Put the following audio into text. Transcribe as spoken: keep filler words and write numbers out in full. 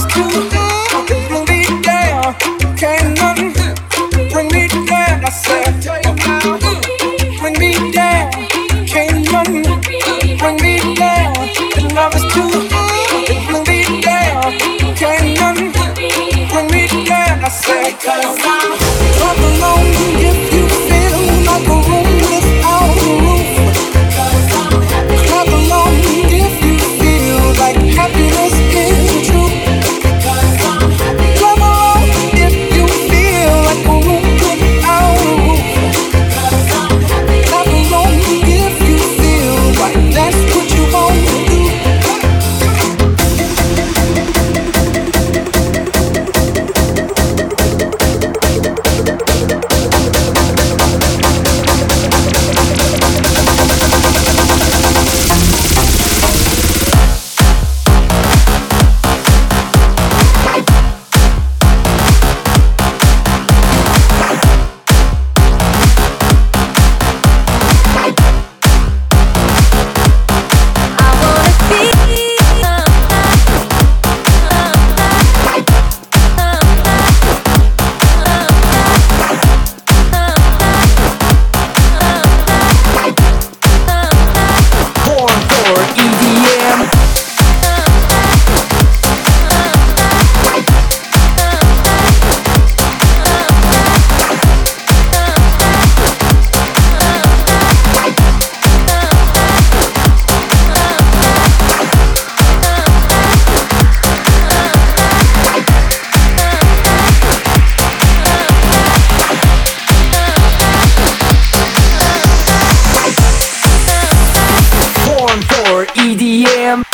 too high, it bring me down. Can't nothing bring me down. I said, bring me down. Can't nothing bring me down. The love is too high, it bring me down. Can't nothing bring me down. I said, clap along if you feel like a room without a roof. Clap along if you feel like happiness is the truth. Clap along if you feel like a room without a roof. Clap along if you feel like that's what you want to do. E D M